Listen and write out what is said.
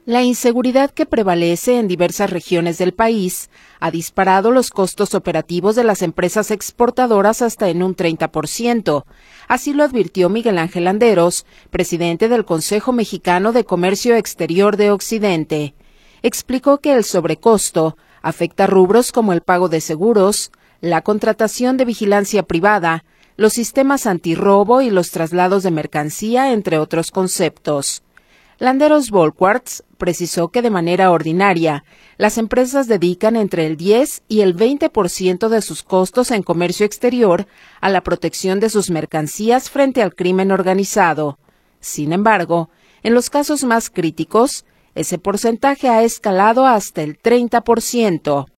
La inseguridad que prevalece en diversas regiones del país ha disparado los costos operativos de las empresas exportadoras hasta en un 30%. Así lo advirtió Miguel Ángel Landeros, presidente del Consejo Mexicano de Comercio Exterior de Occidente. Explicó que el sobrecosto afecta rubros como el pago de seguros, la contratación de vigilancia privada, los sistemas antirrobo y los traslados de mercancía, entre otros conceptos. Landeros Bolquarts precisó que de manera ordinaria, las empresas dedican entre el 10 y el 20% de sus costos en comercio exterior a la protección de sus mercancías frente al crimen organizado. Sin embargo, en los casos más críticos, ese porcentaje ha escalado hasta el 30%.